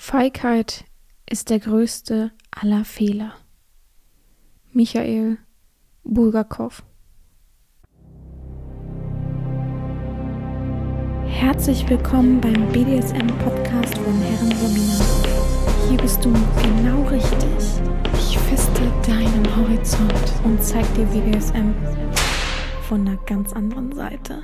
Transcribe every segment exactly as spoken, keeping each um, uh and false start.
Feigheit ist der größte aller Fehler. Michael Bulgakow. Herzlich willkommen beim B D S M-Podcast von Herren Sabina. Hier bist du genau richtig. Ich feste deinen Horizont und zeig dir B D S M von einer ganz anderen Seite.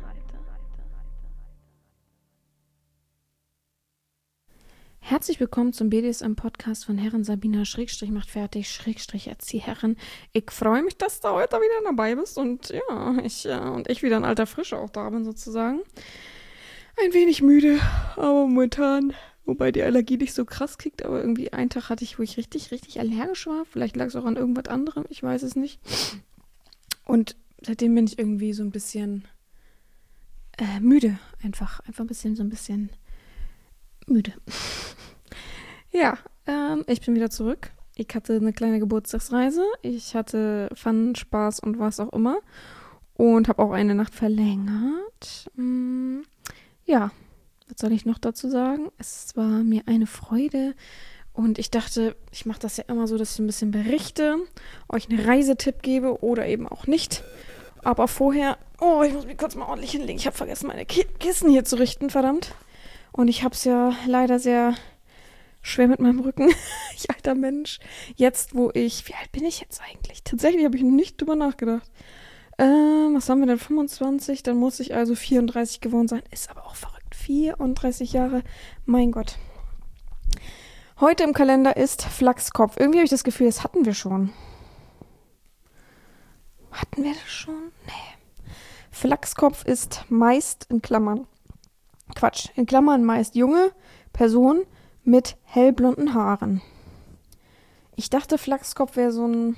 Herzlich willkommen zum B D S M-Podcast von Herren Sabina, Schrägstrich macht fertig, Schrägstrich Erzieherin. Ich freue mich, dass du heute wieder dabei bist und ja, ich äh, und ich wieder in alter Frische auch da bin sozusagen. Ein wenig müde, aber momentan, wobei die Allergie nicht so krass kickt, aber irgendwie einen Tag hatte ich, wo ich richtig, richtig allergisch war. Vielleicht lag es auch an irgendwas anderem, ich weiß es nicht. Und seitdem bin ich irgendwie so ein bisschen äh, müde, einfach, einfach ein bisschen, so ein bisschen müde. Ja, ähm, ich bin wieder zurück. Ich hatte eine kleine Geburtstagsreise. Ich hatte Fun, Spaß und was auch immer. Und habe auch eine Nacht verlängert. Hm, ja, was soll ich noch dazu sagen? Es war mir eine Freude. Und ich dachte, ich mache das ja immer so, dass ich ein bisschen berichte, euch einen Reisetipp gebe oder eben auch nicht. Aber vorher, oh, ich muss mich kurz mal ordentlich hinlegen. Ich habe vergessen, meine Ki- Kissen hier zu richten, verdammt. Und ich habe es ja leider sehr schwer mit meinem Rücken. Ich alter Mensch. Jetzt, wo ich, wie alt bin ich jetzt eigentlich? Tatsächlich habe ich nicht drüber nachgedacht. Ähm, was haben wir denn? fünfundzwanzig? Dann muss ich also vierunddreißig geworden sein. Ist aber auch verrückt. vierunddreißig Jahre. Mein Gott. Heute im Kalender ist Flachskopf. Irgendwie habe ich das Gefühl, das hatten wir schon. Hatten wir das schon? Nee. Flachskopf ist meist in Klammern. Quatsch, in Klammern meist junge Person mit hellblonden Haaren. Ich dachte, Flachskopf wäre so ein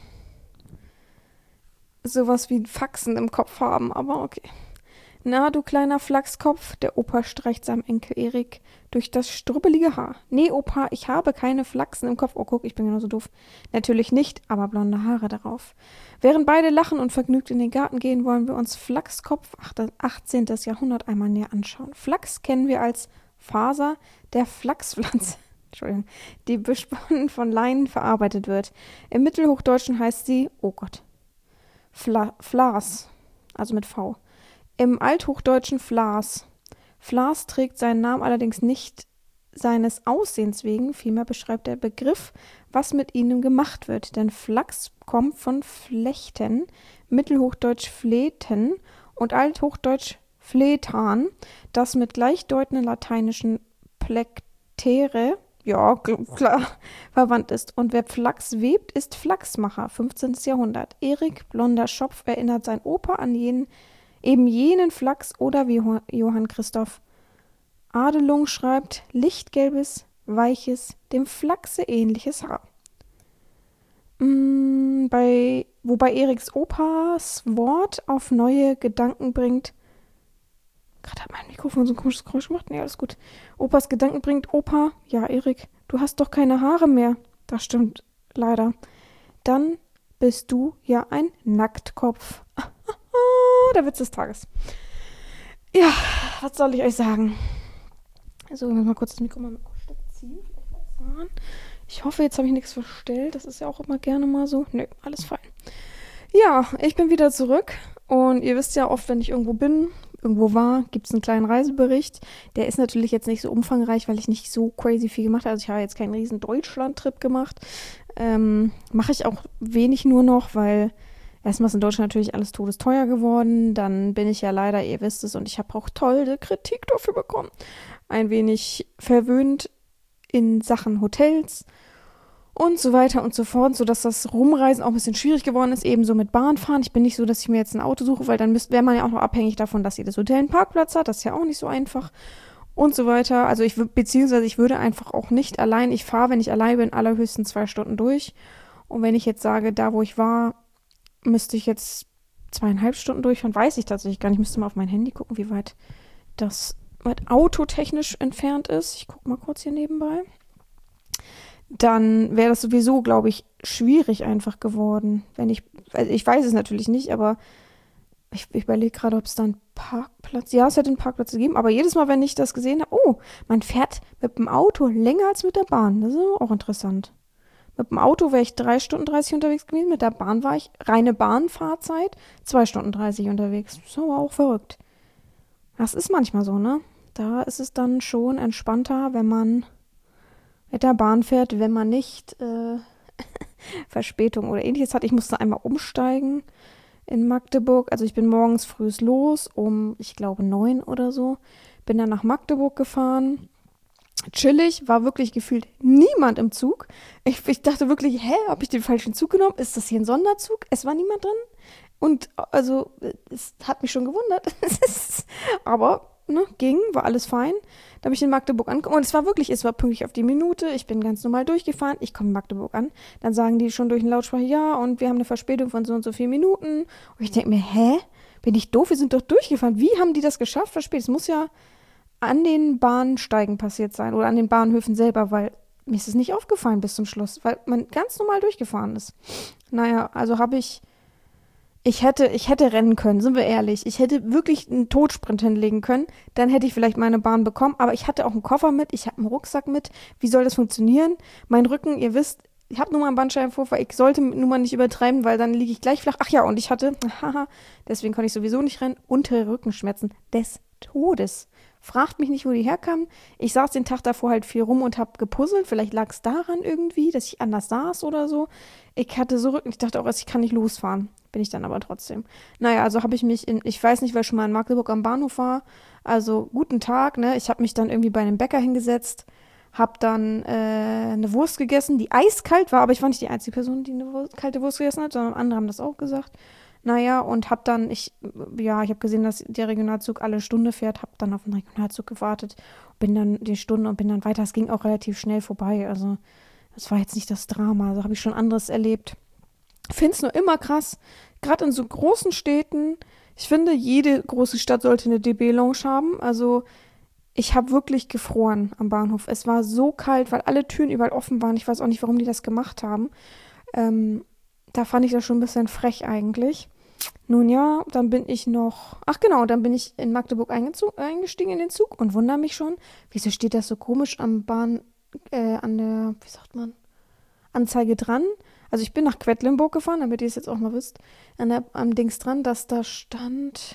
sowas wie Faxen im Kopf haben, aber okay. Na, du kleiner Flachskopf, der Opa streicht seinem Enkel Erik durch das strubbelige Haar. Nee, Opa, ich habe keine Flachsen im Kopf. Oh, guck, ich bin genauso doof. Natürlich nicht, aber blonde Haare darauf. Während beide lachen und vergnügt in den Garten gehen, wollen wir uns Flachskopf achtzehnten. Jahrhundert einmal näher anschauen. Flachs kennen wir als Faser der Flachspflanze, Entschuldigung, die besponnen von Leinen verarbeitet wird. Im Mittelhochdeutschen heißt sie, oh Gott, Fla- Flas, also mit V. Im Althochdeutschen Flas. Flas trägt seinen Namen allerdings nicht seines Aussehens wegen, vielmehr beschreibt der Begriff, was mit ihnen gemacht wird. Denn Flachs kommt von Flechten, Mittelhochdeutsch Fleten und Althochdeutsch Fletan, das mit gleichdeutenden lateinischen Plektere, ja, klar, verwandt ist. Und wer Flachs webt, ist Flachsmacher, fünfzehnten. Jahrhundert. Erik, blonder Schopf, erinnert sein Opa an jenen Eben jenen Flachs oder wie Johann Christoph Adelung schreibt, lichtgelbes, weiches, dem Flachse ähnliches Haar. Mm, bei, wobei Eriks Opas Wort auf neue Gedanken bringt. Gerade hat mein Mikrofon so ein komisches Geräusch gemacht. Nee, alles gut. Opas Gedanken bringt, Opa, ja Erik, du hast doch keine Haare mehr. Das stimmt leider. Dann bist du ja ein Nacktkopf. Der Witz des Tages. Ja, was soll ich euch sagen? So, ich muss mal kurz das Mikro mal ziehen. Ich hoffe, jetzt habe ich nichts verstellt. Das ist ja auch immer gerne mal so. Nö, alles fein. Ja, ich bin wieder zurück. Und ihr wisst ja oft, wenn ich irgendwo bin, irgendwo war, gibt es einen kleinen Reisebericht. Der ist natürlich jetzt nicht so umfangreich, weil ich nicht so crazy viel gemacht habe. Also ich habe jetzt keinen riesen Deutschland-Trip gemacht. Ähm, mache ich auch wenig nur noch, weil erstmal ist in Deutschland natürlich alles todesteuer geworden. Dann bin ich ja leider, ihr wisst es, und ich habe auch tolle Kritik dafür bekommen, ein wenig verwöhnt in Sachen Hotels und so weiter und so fort, sodass das Rumreisen auch ein bisschen schwierig geworden ist, ebenso mit Bahnfahren. Ich bin nicht so, dass ich mir jetzt ein Auto suche, weil dann wäre man ja auch noch abhängig davon, dass jedes Hotel einen Parkplatz hat. Das ist ja auch nicht so einfach und so weiter. Also ich, beziehungsweise ich würde einfach auch nicht allein, ich fahre, wenn ich allein bin, allerhöchstens zwei Stunden durch. Und wenn ich jetzt sage, da wo ich war, müsste ich jetzt zweieinhalb Stunden durchfahren, weiß ich tatsächlich gar nicht. Ich müsste mal auf mein Handy gucken, wie weit das weit autotechnisch entfernt ist. Ich gucke mal kurz hier nebenbei. Dann wäre das sowieso, glaube ich, schwierig einfach geworden. Wenn ich, also ich weiß es natürlich nicht, aber ich, ich überlege gerade, ob es da einen Parkplatz. Ja, es hätte einen Parkplatz gegeben, aber jedes Mal, wenn ich das gesehen habe, oh, man fährt mit dem Auto länger als mit der Bahn. Das ist auch interessant. Mit dem Auto wäre ich drei Stunden dreißig unterwegs gewesen, mit der Bahn war ich, reine Bahnfahrzeit, zwei Stunden dreißig unterwegs. Das ist aber auch verrückt. Das ist manchmal so, ne? Da ist es dann schon entspannter, wenn man mit der Bahn fährt, wenn man nicht äh, Verspätung oder ähnliches hat. Ich musste einmal umsteigen in Magdeburg. Also ich bin morgens früh los, um, ich glaube, neun oder so. Bin dann nach Magdeburg gefahren. Chillig, war wirklich gefühlt niemand im Zug. Ich, ich dachte wirklich, hä, habe ich den falschen Zug genommen? Ist das hier ein Sonderzug? Es war niemand drin. Und also, es hat mich schon gewundert. Aber, ne, ging, war alles fein. Da habe ich in Magdeburg angekommen. Und es war wirklich, es war pünktlich auf die Minute. Ich bin ganz normal durchgefahren. Ich komme in Magdeburg an. Dann sagen die schon durch den Lautsprecher, ja, und wir haben eine Verspätung von so und so vier Minuten. Und ich denke mir, hä? Bin ich doof? Wir sind doch durchgefahren. Wie haben die das geschafft? Verspätet. Es muss ja an den Bahnsteigen passiert sein oder an den Bahnhöfen selber, weil mir ist es nicht aufgefallen bis zum Schluss, weil man ganz normal durchgefahren ist. Naja, also habe ich, ich hätte, ich hätte rennen können, sind wir ehrlich. Ich hätte wirklich einen Todsprint hinlegen können, dann hätte ich vielleicht meine Bahn bekommen, aber ich hatte auch einen Koffer mit, ich habe einen Rucksack mit. Wie soll das funktionieren? Mein Rücken, ihr wisst, ich habe nur mal einen Bandscheibenvorfall, ich sollte nur mal nicht übertreiben, weil dann liege ich gleich flach. Ach ja, und ich hatte, haha, deswegen konnte ich sowieso nicht rennen, untere Rückenschmerzen des Todes. Fragt mich nicht, wo die herkamen. Ich saß den Tag davor halt viel rum und hab gepuzzelt. Vielleicht lag es daran irgendwie, dass ich anders saß oder so. Ich hatte so Rücken. Ich dachte auch erst, ich kann nicht losfahren. Bin ich dann aber trotzdem. Naja, also habe ich mich in, ich weiß nicht, wer schon mal in Magdeburg am Bahnhof war. Also guten Tag, ne? Ich habe mich dann irgendwie bei einem Bäcker hingesetzt, hab dann äh, eine Wurst gegessen, die eiskalt war, aber ich war nicht die einzige Person, die eine Wurst, kalte Wurst gegessen hat, sondern andere haben das auch gesagt. Naja, und hab dann, ich, ja, ich habe gesehen, dass der Regionalzug alle Stunde fährt, hab dann auf den Regionalzug gewartet, bin dann die Stunde und bin dann weiter. Es ging auch relativ schnell vorbei, also das war jetzt nicht das Drama, also habe ich schon anderes erlebt. Find's nur immer krass, gerade in so großen Städten, ich finde, jede große Stadt sollte eine D B-Lounge haben, also ich habe wirklich gefroren am Bahnhof. Es war so kalt, weil alle Türen überall offen waren, ich weiß auch nicht, warum die das gemacht haben. Ähm, da fand ich das schon ein bisschen frech eigentlich. Nun ja, dann bin ich noch, ach genau, dann bin ich in Magdeburg eingezug, eingestiegen in den Zug und wundere mich schon, wieso steht das so komisch am Bahn, äh, an der, wie sagt man, Anzeige dran. Also ich bin nach Quedlinburg gefahren, damit ihr es jetzt auch mal wisst, an der, am Dings dran, dass da stand,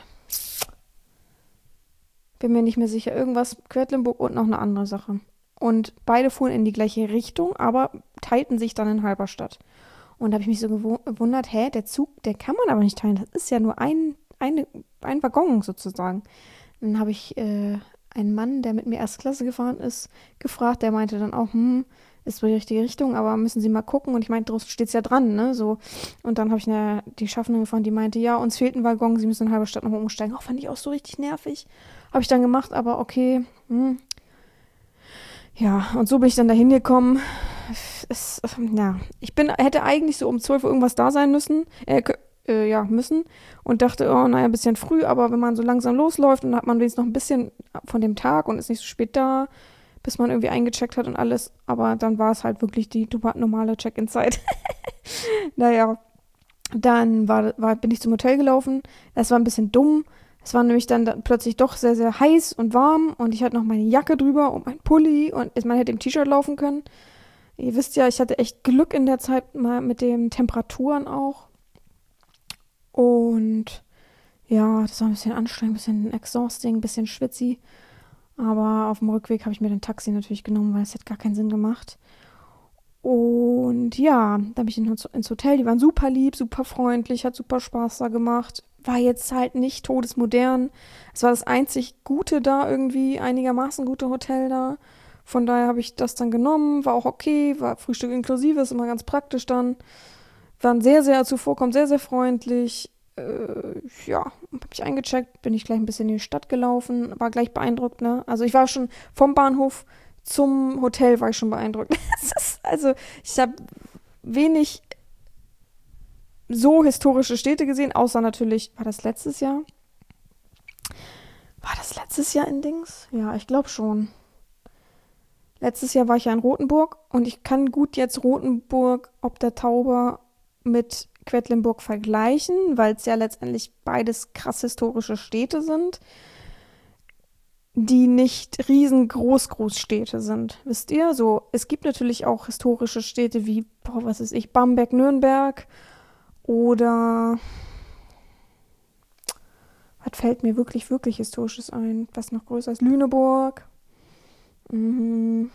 bin mir nicht mehr sicher, irgendwas, Quedlinburg und noch eine andere Sache. Und beide fuhren in die gleiche Richtung, aber teilten sich dann in Halberstadt. Und da habe ich mich so gewu- gewundert, hä, der Zug, der kann man aber nicht teilen. Das ist ja nur ein, eine, ein Waggon sozusagen. Dann habe ich äh, einen Mann, der mit mir Erstklasse gefahren ist, gefragt. Der meinte dann auch, hm, ist wohl die richtige Richtung, aber müssen Sie mal gucken. Und ich meinte, draußen steht es ja dran, ne? So. Und dann habe ich eine, die Schaffnerin gefahren, die meinte, ja, uns fehlt ein Waggon, Sie müssen in Halberstadt nochmal umsteigen. Auch fand ich auch so richtig nervig. Habe ich dann gemacht, aber okay, hm. Ja, und so bin ich dann da hingekommen. Es, ja, ich bin, hätte eigentlich so um zwölf Uhr irgendwas da sein müssen, äh, äh, ja, müssen und dachte, oh, naja, ein bisschen früh, aber wenn man so langsam losläuft und dann hat man wenigstens noch ein bisschen von dem Tag und ist nicht so spät da, bis man irgendwie eingecheckt hat und alles, aber dann war es halt wirklich die normale Check-in-Zeit. Naja, dann war, war, bin ich zum Hotel gelaufen, das war ein bisschen dumm. Es war nämlich dann da plötzlich doch sehr, sehr heiß und warm und ich hatte noch meine Jacke drüber und mein Pulli und man hätte im T-Shirt laufen können. Ihr wisst ja, ich hatte echt Glück in der Zeit mal mit den Temperaturen auch. Und ja, das war ein bisschen anstrengend, ein bisschen exhausting, ein bisschen schwitzy. Aber auf dem Rückweg habe ich mir den Taxi natürlich genommen, weil es hat gar keinen Sinn gemacht. Und ja, da bin ich ins Hotel, die waren super lieb, super freundlich, hat super Spaß da gemacht. War jetzt halt nicht todesmodern. Es war das einzig Gute da irgendwie, einigermaßen gute Hotel da. Von daher habe ich das dann genommen, war auch okay, war Frühstück inklusive, ist immer ganz praktisch dann. Waren sehr, sehr zuvorkommend, sehr, sehr freundlich. Äh, ja, habe ich eingecheckt, bin ich gleich ein bisschen in die Stadt gelaufen, war gleich beeindruckt, ne? Also ich war schon vom Bahnhof zum Hotel war ich schon beeindruckt. Das ist, also ich habe wenig so historische Städte gesehen, außer natürlich, war das letztes Jahr? War das letztes Jahr in Dings? Ja, ich glaube schon. Letztes Jahr war ich ja in Rothenburg und ich kann gut jetzt Rothenburg ob der Tauber mit Quedlinburg vergleichen, weil es ja letztendlich beides krass historische Städte sind, die nicht riesengroß Großstädte sind. Wisst ihr? So, es gibt natürlich auch historische Städte wie, boah, was weiß ich, Bamberg, Nürnberg oder was fällt mir wirklich, wirklich Historisches ein? Was noch größer ist? Lüneburg. Mhm.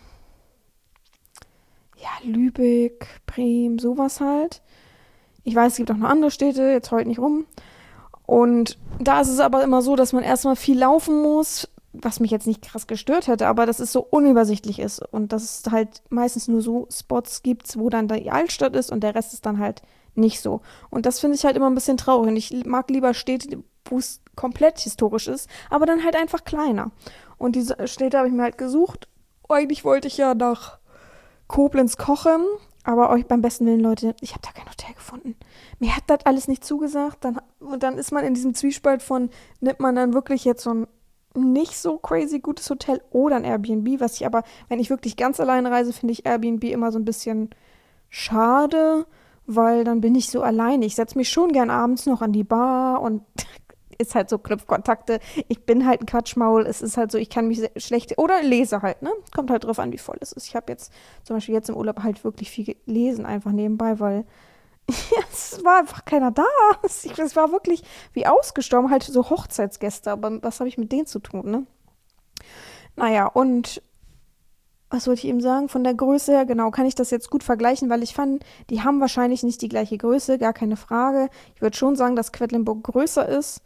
Ja, Lübeck, Bremen, sowas halt. Ich weiß, es gibt auch noch andere Städte, jetzt heult nicht rum. Und da ist es aber immer so, dass man erstmal viel laufen muss, was mich jetzt nicht krass gestört hätte, aber dass es so unübersichtlich ist und dass es halt meistens nur so Spots gibt, wo dann die Altstadt ist und der Rest ist dann halt nicht so. Und das finde ich halt immer ein bisschen traurig. Und ich mag lieber Städte, wo es komplett historisch ist, aber dann halt einfach kleiner. Und diese Städte habe ich mir halt gesucht. Eigentlich wollte ich ja nach Koblenz kochen, aber euch beim besten Willen, Leute, ich habe da kein Hotel gefunden. Mir hat das alles nicht zugesagt. Dann, und dann ist man in diesem Zwiespalt von, nimmt man dann wirklich jetzt so ein nicht so crazy gutes Hotel oder ein Airbnb, was ich aber, wenn ich wirklich ganz alleine reise, finde ich Airbnb immer so ein bisschen schade, weil dann bin ich so alleine. Ich setze mich schon gern abends noch an die Bar und ist halt so Knüpfkontakte. Ich bin halt ein Quatschmaul. Es ist halt so, ich kann mich schlecht, oder lese halt, ne? Kommt halt drauf an, wie voll es ist. Ich habe jetzt zum Beispiel jetzt im Urlaub halt wirklich viel gelesen, einfach nebenbei, weil es war einfach keiner da. Es war wirklich wie ausgestorben, halt so Hochzeitsgäste. Aber was habe ich mit denen zu tun, ne? Naja, und was wollte ich eben sagen? Von der Größe her, genau, kann ich das jetzt gut vergleichen, weil ich fand, die haben wahrscheinlich nicht die gleiche Größe, gar keine Frage. Ich würde schon sagen, dass Quedlinburg größer ist,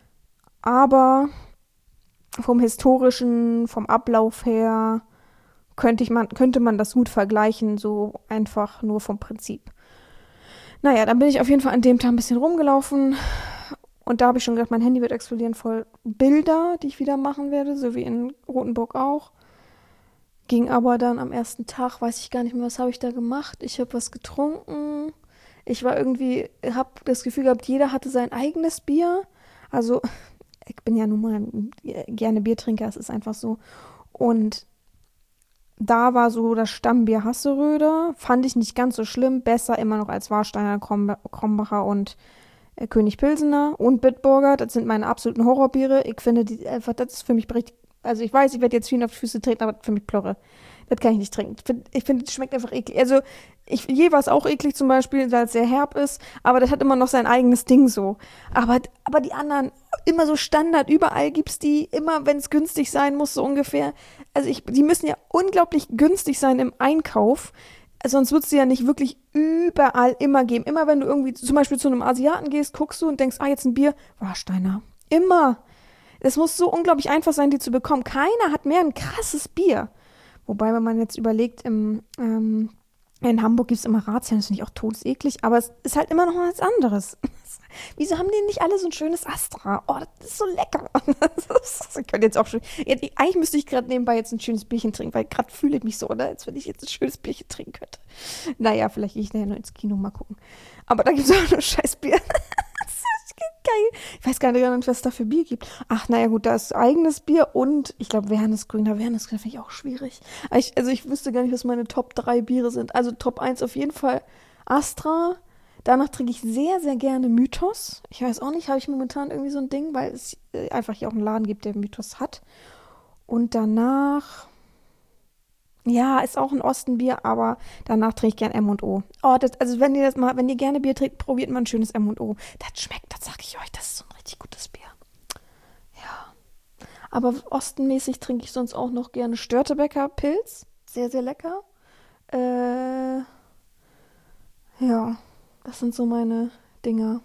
aber vom historischen, vom Ablauf her könnte ich man, könnte man das gut vergleichen, so einfach nur vom Prinzip. Naja, dann bin ich auf jeden Fall an dem Tag ein bisschen rumgelaufen und da habe ich schon gedacht, mein Handy wird explodieren voll Bilder, die ich wieder machen werde, so wie in Rothenburg auch. Ging aber dann am ersten Tag, weiß ich gar nicht mehr, was habe ich da gemacht. Ich habe was getrunken. Ich war irgendwie, habe das Gefühl gehabt, jeder hatte sein eigenes Bier. Also, ich bin ja nun mal gerne Biertrinker, es ist einfach so. Und da war so das Stammbier Hasseröder. Fand ich nicht ganz so schlimm. Besser immer noch als Warsteiner, Krom- Krombacher und äh, König Pilsener und Bitburger. Das sind meine absoluten Horrorbiere. Ich finde, die, einfach, das ist für mich richtig. Also ich weiß, ich werde jetzt vielen auf die Füße treten, aber für mich Plörre. Das kann ich nicht trinken. Ich finde, ich find, das schmeckt einfach eklig. Also ich, je war es auch eklig zum Beispiel, weil es sehr herb ist, aber das hat immer noch sein eigenes Ding so. Aber, aber die anderen, immer so Standard, überall gibt's die, immer wenn es günstig sein muss, so ungefähr. Also ich, die müssen ja unglaublich günstig sein im Einkauf, sonst würdest du ja nicht wirklich überall immer geben. Immer wenn du irgendwie zum Beispiel zu einem Asiaten gehst, guckst du und denkst, ah, jetzt ein Bier, Warsteiner. Immer. Es muss so unglaublich einfach sein, die zu bekommen. Keiner hat mehr ein krasses Bier. Wobei, wenn man jetzt überlegt, im, ähm, in Hamburg gibt es immer Ratsherrn, das finde ich auch todeseklig, aber es ist halt immer noch was anderes. Wieso haben die nicht alle so ein schönes Astra? Oh, das ist so lecker. Das könnte jetzt auch schon. Jetzt, eigentlich müsste ich gerade nebenbei jetzt ein schönes Bierchen trinken, weil gerade fühle ich mich so, oder? Als wenn ich jetzt ein schönes Bierchen trinken könnte. Naja, vielleicht gehe ich nachher noch ins Kino mal gucken. Aber da gibt es auch nur scheiß Bier. Geil. Ich weiß gar nicht, was es da für Bier gibt. Ach, naja, gut, da ist eigenes Bier und ich glaube, Wernesgrüner. Wernesgrüner finde ich auch schwierig. Ich, also ich wüsste gar nicht, was meine Top drei Biere sind. Also Top eins auf jeden Fall Astra. Danach trinke ich sehr, sehr gerne Mythos. Ich weiß auch nicht, habe ich momentan irgendwie so ein Ding, weil es einfach hier auch einen Laden gibt, der Mythos hat. Und danach, ja, ist auch ein Ostenbier, aber danach trinke ich gern M und O. Oh, das, also wenn ihr das mal, wenn ihr gerne Bier trinkt, probiert mal ein schönes M und O. Das schmeckt, das sage ich euch, das ist so ein richtig gutes Bier. Ja. Aber ostenmäßig trinke ich sonst auch noch gerne Störtebeker Pilz. Sehr, sehr lecker. Äh, ja, das sind so meine Dinger,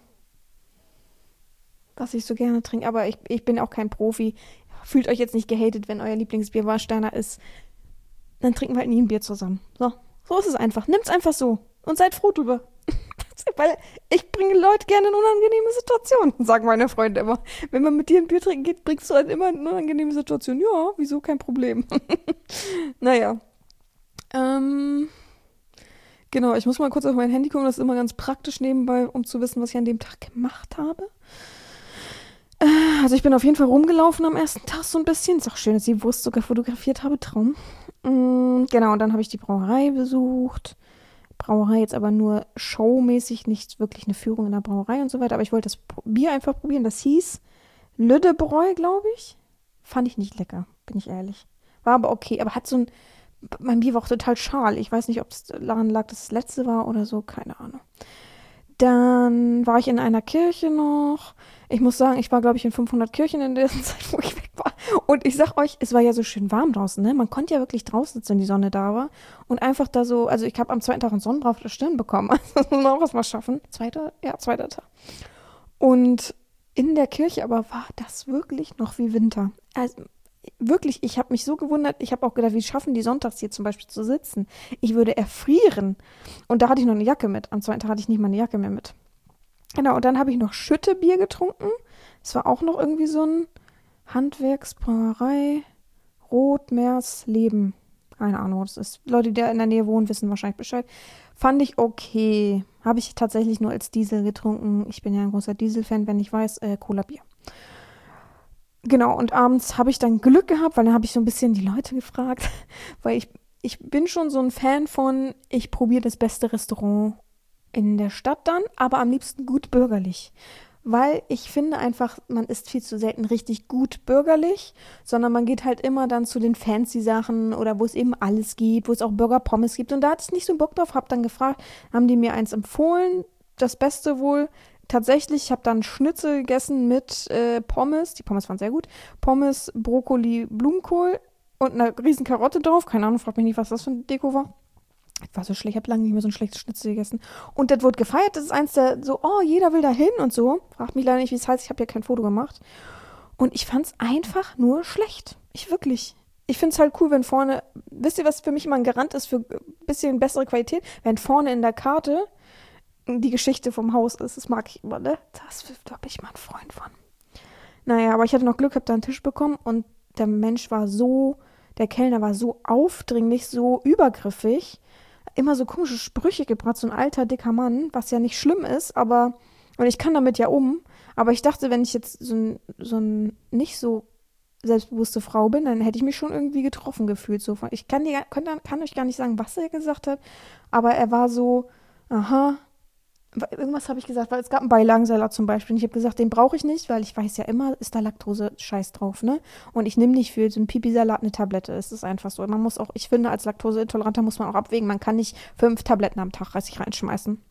was ich so gerne trinke. Aber ich, ich bin auch kein Profi. Fühlt euch jetzt nicht gehatet, wenn euer Lieblingsbier Warsteiner ist. Dann trinken wir halt nie ein Bier zusammen. So, so ist es einfach. Nimmt's einfach so und seid froh drüber. Weil ich bringe Leute gerne in unangenehme Situationen, sagen meine Freunde immer. Wenn man mit dir ein Bier trinken geht, bringst du halt immer in unangenehme Situationen. Ja, wieso? Kein Problem. Naja. Ähm, genau, ich muss mal kurz auf mein Handy gucken. Das ist immer ganz praktisch nebenbei, um zu wissen, was ich an dem Tag gemacht habe. Also ich bin auf jeden Fall rumgelaufen am ersten Tag so ein bisschen. Ist auch schön, dass ich die Wurst sogar fotografiert habe. Traum. Mhm, genau, und dann habe ich die Brauerei besucht. Brauerei jetzt aber nur showmäßig, nicht wirklich eine Führung in der Brauerei und so weiter. Aber ich wollte das Bier einfach probieren. Das hieß Lüdebräu, glaube ich. Fand ich nicht lecker, bin ich ehrlich. War aber okay, aber hat so ein, mein Bier war auch total schal. Ich weiß nicht, ob es daran lag, dass es das letzte war oder so, keine Ahnung. Dann war ich in einer Kirche noch. Ich muss sagen, ich war, glaube ich, in fünfhundert Kirchen in der Zeit, wo ich weg war. Und ich sag euch, es war ja so schön warm draußen, ne? Man konnte ja wirklich draußen sitzen, wenn die Sonne da war. Und einfach da so, also ich habe am zweiten Tag einen Sonnenbrand auf der Stirn bekommen. Also das muss man auch erstmal schaffen. Zweiter, ja, zweiter Tag. Und in der Kirche aber war das wirklich noch wie Winter. Also wirklich, ich habe mich so gewundert. Ich habe auch gedacht, wie schaffen die sonntags hier zum Beispiel zu sitzen? Ich würde erfrieren. Und da hatte ich noch eine Jacke mit. Am zweiten Tag hatte ich nicht mal eine Jacke mehr mit. Genau, und dann habe ich noch Schüttebier getrunken. Das war auch noch irgendwie so ein Handwerksbrauerei. Rotmeersleben. Keine Ahnung, was das ist. Leute, die da in der Nähe wohnen, wissen wahrscheinlich Bescheid. Fand ich okay. Habe ich tatsächlich nur als Diesel getrunken. Ich bin ja ein großer Diesel-Fan, wenn ich weiß, äh, Cola-Bier. Genau, und abends habe ich dann Glück gehabt, weil dann habe ich so ein bisschen die Leute gefragt, weil ich, ich bin schon so ein Fan von, ich probiere das beste Restaurant in der Stadt dann, aber am liebsten gut bürgerlich. Weil ich finde einfach, man isst viel zu selten richtig gut bürgerlich, sondern man geht halt immer dann zu den fancy Sachen oder wo es eben alles gibt, wo es auch Burger Pommes gibt. Und da hatte ich nicht so Bock drauf, hab dann gefragt, haben die mir eins empfohlen, das Beste wohl. Tatsächlich, ich habe dann Schnitzel gegessen mit äh, Pommes, die Pommes waren sehr gut, Pommes, Brokkoli, Blumenkohl und eine riesen Karotte drauf. Keine Ahnung, frag mich nicht, was das für eine Deko war. Ich war so schlecht, ich habe lange nicht mehr so ein schlechtes Schnitzel gegessen. Und das wurde gefeiert, das ist eins der so, oh, jeder will da hin und so. Fragt mich leider nicht, wie es heißt, ich habe ja kein Foto gemacht. Und ich fand es einfach nur schlecht. Ich wirklich. Ich finde es halt cool, wenn vorne, wisst ihr, was für mich immer ein Garant ist für ein bisschen bessere Qualität? Wenn vorne in der Karte die Geschichte vom Haus ist. Das mag ich immer, ne? Das, da bin ich mal ein Freund von. Naja, aber ich hatte noch Glück, habe da einen Tisch bekommen und der Mensch war so, der Kellner war so aufdringlich, so übergriffig, immer so komische Sprüche gebracht, so ein alter, dicker Mann, was ja nicht schlimm ist, aber, und ich kann damit ja um, aber ich dachte, wenn ich jetzt so ein, so ein nicht so selbstbewusste Frau bin, dann hätte ich mich schon irgendwie getroffen gefühlt. So. Ich kann, dir, kann, kann euch gar nicht sagen, was er gesagt hat, aber er war so, aha, irgendwas habe ich gesagt, weil es gab einen Beilagensalat zum Beispiel. Und ich habe gesagt, den brauche ich nicht, weil ich weiß ja immer, ist da Laktose-Scheiß drauf, ne? Und ich nehme nicht für so einen Pipi-Salat eine Tablette. Es ist einfach so. Man muss auch, ich finde, als Laktoseintoleranter muss man auch abwägen. Man kann nicht fünf Tabletten am Tag sich reinschmeißen.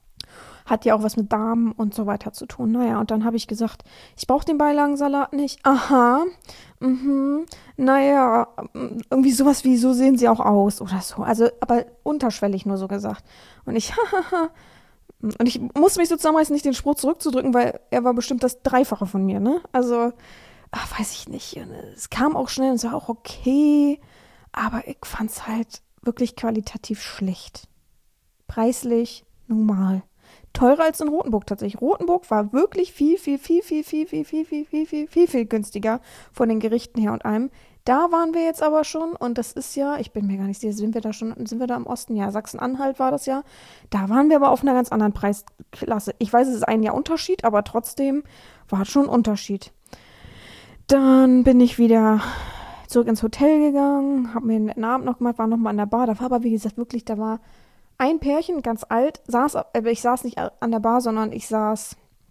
Hat ja auch was mit Darm und so weiter zu tun. Naja, und dann habe ich gesagt, ich brauche den Beilagensalat nicht. Aha, mhm, naja, irgendwie sowas wie, so sehen sie auch aus oder so. Also, aber unterschwellig nur so gesagt. Und ich, hahaha. Und ich musste mich so zusammenreißen, nicht den Spruch zurückzudrücken, weil er war bestimmt das Dreifache von mir, ne? Also, ach, weiß ich nicht. Es kam auch schnell und es war auch okay, aber ich fand es halt wirklich qualitativ schlecht. Preislich, normal. Teurer als in Rothenburg tatsächlich. Rothenburg war wirklich viel, viel, viel, viel, viel, viel, viel, viel, viel, viel, viel, viel günstiger von den Gerichten her und allem. Da waren wir jetzt aber schon und das ist ja, ich bin mir gar nicht sicher, sind wir da schon, sind wir da im Osten? Ja, Sachsen-Anhalt war das ja. Da waren wir aber auf einer ganz anderen Preisklasse. Ich weiß, es ist ein Jahr Unterschied, aber trotzdem war es schon ein Unterschied. Dann bin ich wieder zurück ins Hotel gegangen, habe mir einen Abend noch gemacht, war noch mal an der Bar. Da war aber, wie gesagt, wirklich, da war ein Pärchen, ganz alt, saß, aber ich saß nicht an der Bar, sondern ich saß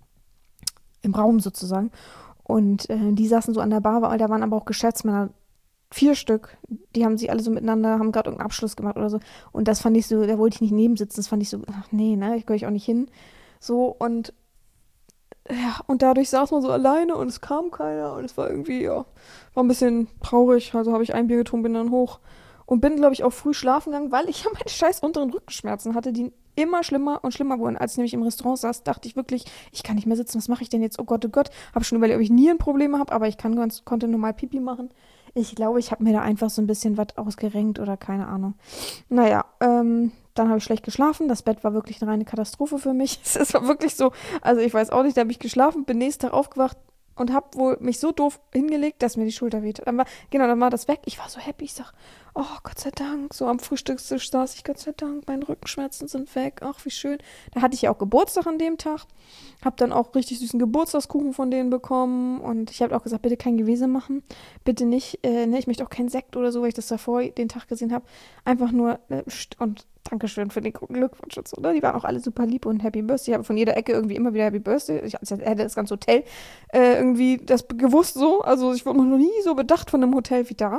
im Raum sozusagen. Und äh, die saßen so an der Bar, weil da waren aber auch Geschäftsmänner, vier Stück, die haben sich alle so miteinander, haben gerade irgendeinen Abschluss gemacht oder so. Und das fand ich so, da wollte ich nicht nebensitzen, das fand ich so, ach nee, ne, ich gehöre ich auch nicht hin. So, und ja, und dadurch saß man so alleine und es kam keiner und es war irgendwie, ja, war ein bisschen traurig. Also habe ich ein Bier getrunken, bin dann hoch und bin, glaube ich, auch früh schlafen gegangen, weil ich ja meine scheiß unteren Rückenschmerzen hatte, die immer schlimmer und schlimmer wurden. Als ich nämlich im Restaurant saß, dachte ich wirklich, ich kann nicht mehr sitzen, was mache ich denn jetzt? Oh Gott, oh Gott. Habe schon überlegt, ob ich Nierenprobleme habe, aber ich kann ganz, konnte normal Pipi machen. Ich glaube, ich habe mir da einfach so ein bisschen was ausgerenkt oder keine Ahnung. Naja, ähm, dann habe ich schlecht geschlafen. Das Bett war wirklich eine reine Katastrophe für mich. Es war wirklich so, also ich weiß auch nicht, da habe ich geschlafen, bin nächsten Tag aufgewacht und habe wohl mich so doof hingelegt, dass mir die Schulter weht. Dann war, genau, dann war das weg. Ich war so happy. Ich sag, oh, Gott sei Dank. So am Frühstückstisch saß ich, Gott sei Dank, meine Rückenschmerzen sind weg. Ach, wie schön. Da hatte ich ja auch Geburtstag an dem Tag. Hab dann auch richtig süßen Geburtstagskuchen von denen bekommen. Und ich habe auch gesagt, bitte kein Gewese machen. Bitte nicht, äh, ne, ich möchte auch keinen Sekt oder so, weil ich das davor den Tag gesehen habe. Einfach nur, äh, und Dankeschön für den Glückwunsch und so, ne? Die waren auch alle super lieb und Happy Birthday. Ich habe von jeder Ecke irgendwie immer wieder Happy Birthday. Ich als hätte das ganze Hotel äh, irgendwie das gewusst so. Also ich wurde noch nie so bedacht von einem Hotel wie da.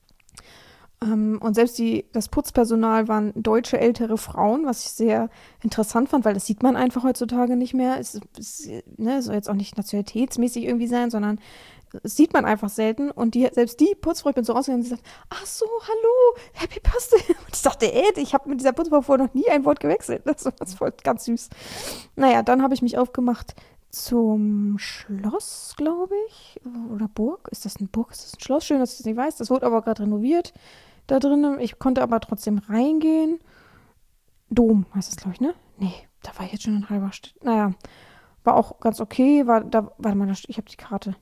Ähm, und selbst die, das Putzpersonal waren deutsche ältere Frauen, was ich sehr interessant fand, weil das sieht man einfach heutzutage nicht mehr. Es, es ne, soll jetzt auch nicht nationalitätsmäßig irgendwie sein, sondern das sieht man einfach selten. Und die, selbst die Putzfrau, ich bin so rausgegangen und sie sagt, ach so, hallo, Happy Birthday. Und ich dachte, ey, ich habe mit dieser Putzfrau vorher noch nie ein Wort gewechselt. Das war das voll ganz süß. Naja, dann habe ich mich aufgemacht zum Schloss, glaube ich. Oder Burg. Ist das eine Burg? Ist das ein Schloss? Schön, dass ich das nicht weiß. Das wurde aber gerade renoviert da drinnen. Ich konnte aber trotzdem reingehen. Dom heißt das, glaube ich, ne? Nee, da war ich jetzt schon in halber Stadt. Naja, war auch ganz okay. War da, warte mal, ich habe die Karte.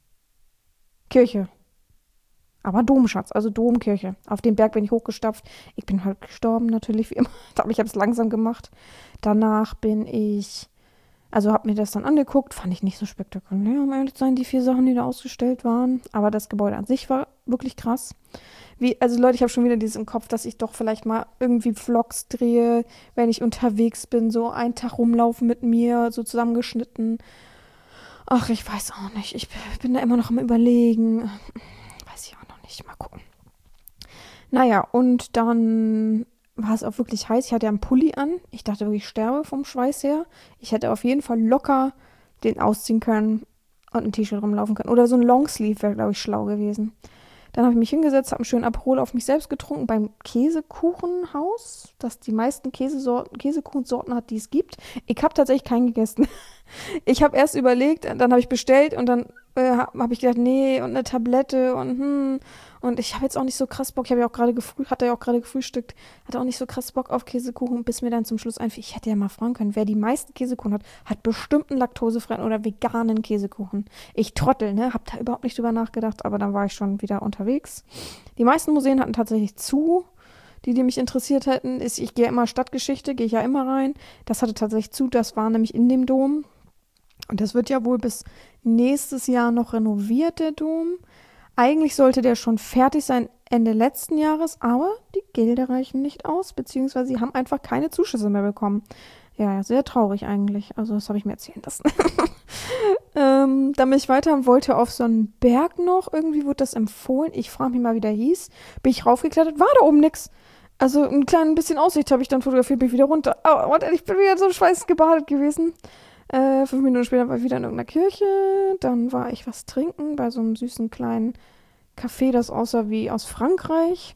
Kirche. Aber Domschatz, also Domkirche. Auf den Berg bin ich hochgestapft. Ich bin halt gestorben, natürlich, wie immer. Aber ich habe es langsam gemacht. Danach bin ich, also habe mir das dann angeguckt. Fand ich nicht so spektakulär, um ehrlich zu sein, die vier Sachen, die da ausgestellt waren. Aber das Gebäude an sich war wirklich krass. Wie, also Leute, ich habe schon wieder dieses im Kopf, dass ich doch vielleicht mal irgendwie Vlogs drehe, wenn ich unterwegs bin. So einen Tag rumlaufen mit mir, so zusammengeschnitten. Ach, ich weiß auch nicht. Ich bin da immer noch am Überlegen. Weiß ich auch noch nicht. Mal gucken. Naja, und dann war es auch wirklich heiß. Ich hatte ja einen Pulli an. Ich dachte wirklich, ich sterbe vom Schweiß her. Ich hätte auf jeden Fall locker den ausziehen können und ein T-Shirt rumlaufen können. Oder so ein Longsleeve wäre, glaube ich, schlau gewesen. Dann habe ich mich hingesetzt, habe einen schönen Aperol auf mich selbst getrunken beim Käsekuchenhaus, das die meisten Käsesorten, Käsekuchensorten hat, die es gibt. Ich habe tatsächlich keinen gegessen. Ich habe erst überlegt, dann habe ich bestellt und dann äh, habe ich gedacht, nee, und eine Tablette und hm. Und ich habe jetzt auch nicht so krass Bock, ich habe ja auch gerade gefrüh, hatte ja auch gerade gefrühstückt, hatte auch nicht so krass Bock auf Käsekuchen, bis mir dann zum Schluss einfiel, ich hätte ja mal fragen können, wer die meisten Käsekuchen hat, hat bestimmt einen laktosefreien oder veganen Käsekuchen. Ich Trottel, ne, hab da überhaupt nicht drüber nachgedacht, aber dann war ich schon wieder unterwegs. Die meisten Museen hatten tatsächlich zu. Die, die mich interessiert hätten, ist, ich gehe immer Stadtgeschichte, gehe ich ja immer rein. Das hatte tatsächlich zu, das war nämlich in dem Dom. Und das wird ja wohl bis nächstes Jahr noch renoviert, der Dom. Eigentlich sollte der schon fertig sein Ende letzten Jahres, aber die Gelder reichen nicht aus, beziehungsweise sie haben einfach keine Zuschüsse mehr bekommen. Ja, sehr traurig eigentlich. Also das habe ich mir erzählen lassen. ähm, dann bin ich weiter und wollte auf so einen Berg noch. Irgendwie wurde das empfohlen. Ich frage mich mal, wie der hieß. Bin ich raufgeklettert, war da oben nix. Also ein kleines bisschen Aussicht habe ich dann fotografiert, bin ich wieder runter. Oh, und ich bin wieder so schweißgebadet gewesen. Äh, fünf Minuten später war ich wieder in irgendeiner Kirche. Dann war ich was trinken bei so einem süßen kleinen Café, das aussah wie aus Frankreich.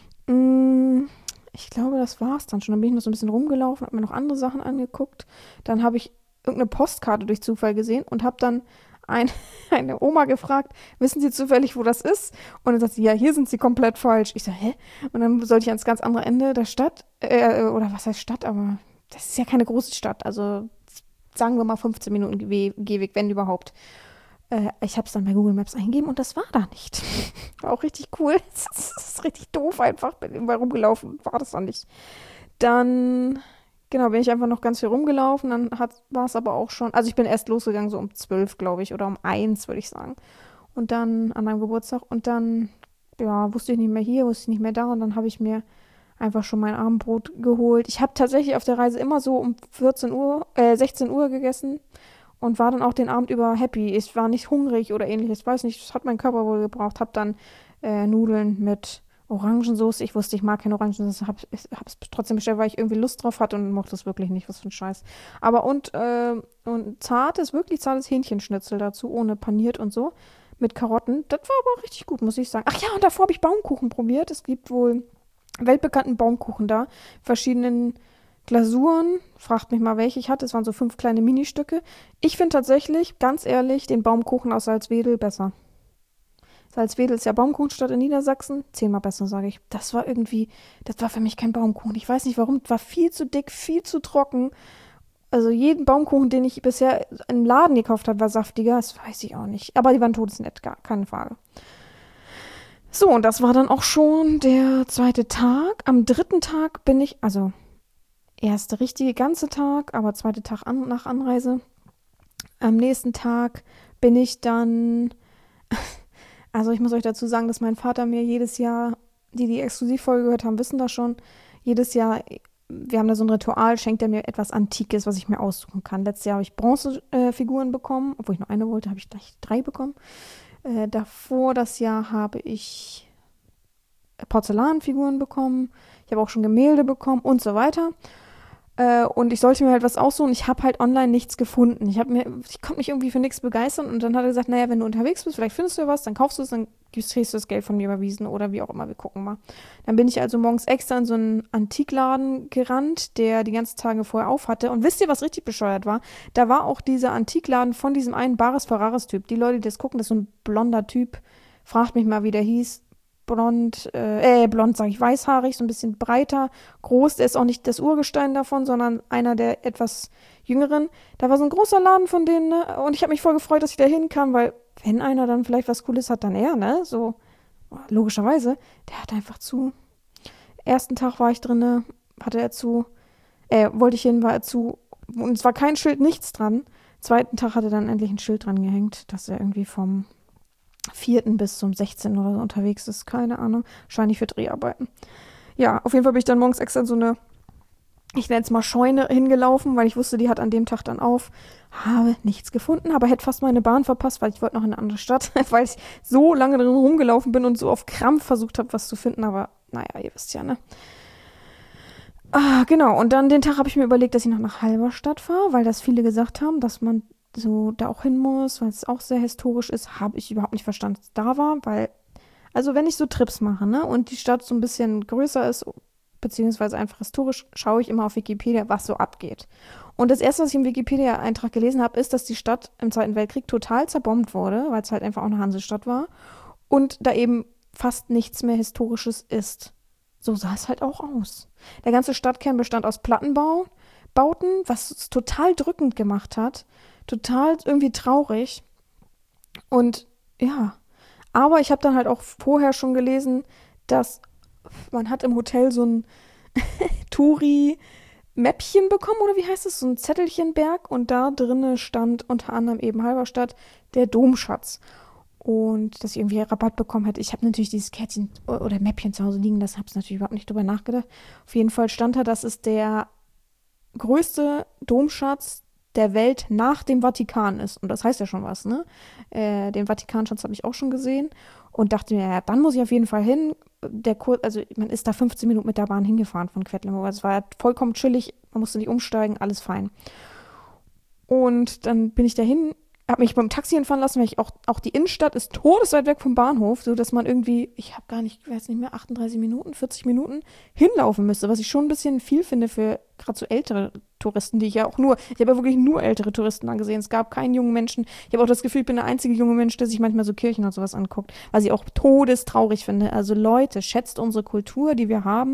Mm, ich glaube, das war's dann schon. Dann bin ich noch so ein bisschen rumgelaufen, habe mir noch andere Sachen angeguckt. Dann habe ich irgendeine Postkarte durch Zufall gesehen und habe dann ein, eine Oma gefragt, wissen Sie zufällig, wo das ist? Und dann sagt sie, ja, hier sind Sie komplett falsch. Ich so, hä? Und dann sollte ich ans ganz andere Ende der Stadt, äh, oder was heißt Stadt, aber das ist ja keine große Stadt, also sagen wir mal fünfzehn Minuten Gewe- Gehweg, wenn überhaupt. Äh, ich habe es dann bei Google Maps eingegeben und das war da nicht. War auch richtig cool. Das ist richtig doof einfach. Bin überall rumgelaufen, war das dann nicht. Dann, genau, bin ich einfach noch ganz viel rumgelaufen. Dann war es aber auch schon, also ich bin erst losgegangen, so um zwölf, glaube ich, oder um eins, würde ich sagen. Und dann an meinem Geburtstag. Und dann, ja, wusste ich nicht mehr hier, wusste ich nicht mehr da. Und dann habe ich mir einfach schon mein Abendbrot geholt. Ich habe tatsächlich auf der Reise immer so um vierzehn Uhr, äh, sechzehn Uhr gegessen und war dann auch den Abend über happy. Ich war nicht hungrig oder ähnliches, weiß nicht, das hat mein Körper wohl gebraucht. Hab dann äh, Nudeln mit Orangensauce. Ich wusste, ich mag keine Orangensauce, hab, ich hab's trotzdem bestellt, weil ich irgendwie Lust drauf hatte und mochte es wirklich nicht, was für ein Scheiß. Aber und, äh, und zartes, wirklich zartes Hähnchenschnitzel dazu, ohne paniert und so, mit Karotten. Das war aber auch richtig gut, muss ich sagen. Ach ja, und davor habe ich Baumkuchen probiert. Es gibt wohl weltbekannten Baumkuchen da, verschiedenen Glasuren, fragt mich mal, welche ich hatte, es waren so fünf kleine Ministücke. Ich finde tatsächlich, ganz ehrlich, den Baumkuchen aus Salzwedel besser. Salzwedel ist ja Baumkuchenstadt in Niedersachsen, zehnmal besser, sage ich. Das war irgendwie, das war für mich kein Baumkuchen. Ich weiß nicht warum, war viel zu dick, viel zu trocken. Also jeden Baumkuchen, den ich bisher im Laden gekauft habe, war saftiger, das weiß ich auch nicht. Aber die waren todesnett, gar keine Frage. So, und das war dann auch schon der zweite Tag. Am dritten Tag bin ich, also erste richtige ganze Tag, aber zweite Tag an, nach Anreise. Am nächsten Tag bin ich dann, also ich muss euch dazu sagen, dass mein Vater mir jedes Jahr, die die Exklusivfolge gehört haben, wissen das schon, jedes Jahr wir haben da so ein Ritual, schenkt er mir etwas Antikes, was ich mir aussuchen kann. Letztes Jahr habe ich Bronzefiguren äh, bekommen, obwohl ich nur eine wollte, habe ich gleich drei bekommen. Äh, davor das Jahr habe ich Porzellanfiguren bekommen. Ich habe auch schon Gemälde bekommen und so weiter. Äh, und ich sollte mir halt was aussuchen. Ich habe halt online nichts gefunden. Ich, mir, ich konnte mich irgendwie für nichts begeistern. Und dann hat er gesagt, naja, wenn du unterwegs bist, vielleicht findest du ja was, dann kaufst du es, dann kriegst du das Geld von mir überwiesen oder wie auch immer, wir gucken mal. Dann bin ich also morgens extra in so einen Antikladen gerannt, der die ganzen Tage vorher auf hatte. Und wisst ihr, was richtig bescheuert war? Da war auch dieser Antikladen von diesem einen Bares Ferraris-Typ. Die Leute, die das gucken, das ist so ein blonder Typ. Fragt mich mal, wie der hieß. Blond, äh, äh, blond sage ich, weißhaarig, so ein bisschen breiter, groß. Der ist auch nicht das Urgestein davon, sondern einer der etwas jüngeren. Da war so ein großer Laden von denen, ne? Und ich habe mich voll gefreut, dass ich da hin kann, weil wenn einer dann vielleicht was Cooles hat, dann er, ne? So, logischerweise. Der hat einfach zu. Ersten Tag war ich drinne, hatte er zu. Äh, wollte ich hin, war er zu. Und es war kein Schild, nichts dran. Zweiten Tag hat er dann endlich ein Schild dran gehängt, dass er irgendwie vom vierten bis zum sechzehnten oder so unterwegs ist. Keine Ahnung. Wahrscheinlich für Dreharbeiten. Ja, auf jeden Fall bin ich dann morgens extra in so eine, ich nenne es mal Scheune hingelaufen, weil ich wusste, die hat an dem Tag dann auf. Habe nichts gefunden, aber hätte fast meine Bahn verpasst, weil ich wollte noch in eine andere Stadt, weil ich so lange drin rumgelaufen bin und so auf Krampf versucht habe, was zu finden. Aber naja, ihr wisst ja, ne? Ah, genau. Und dann den Tag habe ich mir überlegt, dass ich noch nach Halberstadt fahre, weil das viele gesagt haben, dass man so da auch hin muss, weil es auch sehr historisch ist, habe ich überhaupt nicht verstanden, dass es da war, weil, also wenn ich so Trips mache, ne, und die Stadt so ein bisschen größer ist, beziehungsweise einfach historisch, schaue ich immer auf Wikipedia, was so abgeht. Und das erste, was ich im Wikipedia-Eintrag gelesen habe, ist, dass die Stadt im Zweiten Weltkrieg total zerbombt wurde, weil es halt einfach auch eine Hansestadt war und da eben fast nichts mehr Historisches ist. So sah es halt auch aus. Der ganze Stadtkern bestand aus Plattenbau, Bauten, was es total drückend gemacht hat. Total irgendwie traurig. Und ja, aber ich habe dann halt auch vorher schon gelesen, dass man hat im Hotel so ein Touri-Mäppchen bekommen, oder wie heißt es? So ein Zettelchenberg. Und da drinne stand unter anderem eben Halberstadt der Domschatz. Und dass ich irgendwie Rabatt bekommen hätte. Ich habe natürlich dieses Kärtchen oder Mäppchen zu Hause liegen, das habe ich natürlich überhaupt nicht drüber nachgedacht. Auf jeden Fall stand da, dass es der größte Domschatz der Welt nach dem Vatikan ist. Und das heißt ja schon was, ne? Äh, den Vatikanschatz habe ich auch schon gesehen und dachte mir, ja, dann muss ich auf jeden Fall hin. Der Kurs, also man ist da fünfzehn Minuten mit der Bahn hingefahren von Quedlinburg. Also es war ja vollkommen chillig, man musste nicht umsteigen, alles fein. Und dann bin ich dahin, habe mich beim Taxi hinfahren lassen, weil ich auch, auch die Innenstadt ist todesweit weg vom Bahnhof, so dass man irgendwie, ich habe gar nicht, ich weiß nicht mehr, achtunddreißig Minuten, vierzig Minuten hinlaufen müsste, was ich schon ein bisschen viel finde für gerade so ältere Touristen, die ich ja auch nur, ich habe ja wirklich nur ältere Touristen angesehen. Es gab keinen jungen Menschen. Ich habe auch das Gefühl, ich bin der einzige junge Mensch, der sich manchmal so Kirchen und sowas anguckt, was ich auch todestraurig finde. Also Leute, schätzt unsere Kultur, die wir haben,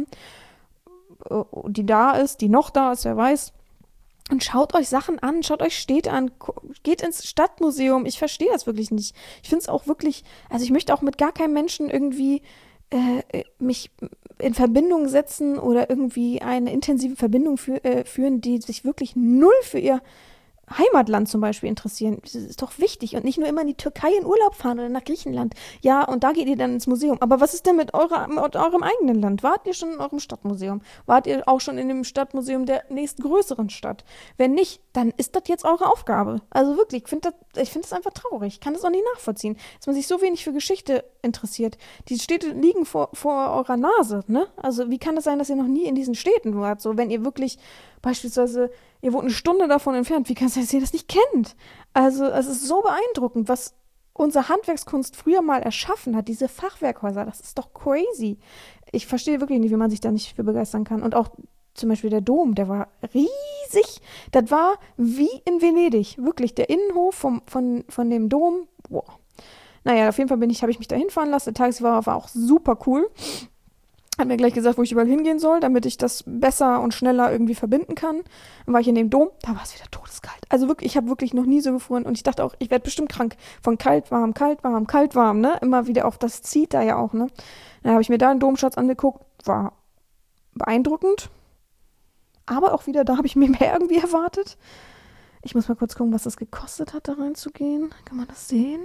die da ist, die noch da ist, wer weiß. Und schaut euch Sachen an, schaut euch Städte an, geht ins Stadtmuseum. Ich verstehe das wirklich nicht. Ich finde es auch wirklich, also ich möchte auch mit gar keinem Menschen irgendwie äh, mich in Verbindung setzen oder irgendwie eine intensive Verbindung für, äh, führen, die sich wirklich null für ihr Heimatland zum Beispiel interessieren. Das ist doch wichtig. Und nicht nur immer in die Türkei in Urlaub fahren oder nach Griechenland. Ja, und da geht ihr dann ins Museum. Aber was ist denn mit, eurer, mit eurem eigenen Land? Wart ihr schon in eurem Stadtmuseum? Wart ihr auch schon in dem Stadtmuseum der nächstgrößeren Stadt? Wenn nicht, dann ist das jetzt eure Aufgabe. Also wirklich, ich finde das, ich find das einfach traurig. Ich kann das auch nicht nachvollziehen, dass man sich so wenig für Geschichte interessiert. Die Städte liegen vor, vor eurer Nase, ne? Also wie kann es das sein, dass ihr noch nie in diesen Städten wart? So, wenn ihr wirklich beispielsweise, ihr wohnt eine Stunde davon entfernt, wie kann es sein, dass ihr das nicht kennt? Also es ist so beeindruckend, was unsere Handwerkskunst früher mal erschaffen hat, diese Fachwerkhäuser, das ist doch crazy. Ich verstehe wirklich nicht, wie man sich da nicht für begeistern kann. Und auch zum Beispiel der Dom, der war riesig. Das war wie in Venedig, wirklich, der Innenhof vom, von, von dem Dom. Boah. Naja, auf jeden Fall bin ich, habe ich mich da hinfahren lassen. Der Taxifahrer war auch super cool. Hat mir gleich gesagt, wo ich überall hingehen soll, damit ich das besser und schneller irgendwie verbinden kann. Dann war ich in dem Dom, da war es wieder todeskalt. Also wirklich, ich habe wirklich noch nie so gefroren und ich dachte auch, ich werde bestimmt krank. Von kalt, warm, kalt, warm, kalt, warm, ne? Immer wieder auch, das zieht da ja auch, ne? Dann habe ich mir da einen Domschatz angeguckt, war beeindruckend. Aber auch wieder, da habe ich mir mehr irgendwie erwartet. Ich muss mal kurz gucken, was das gekostet hat, da reinzugehen. Kann man das sehen?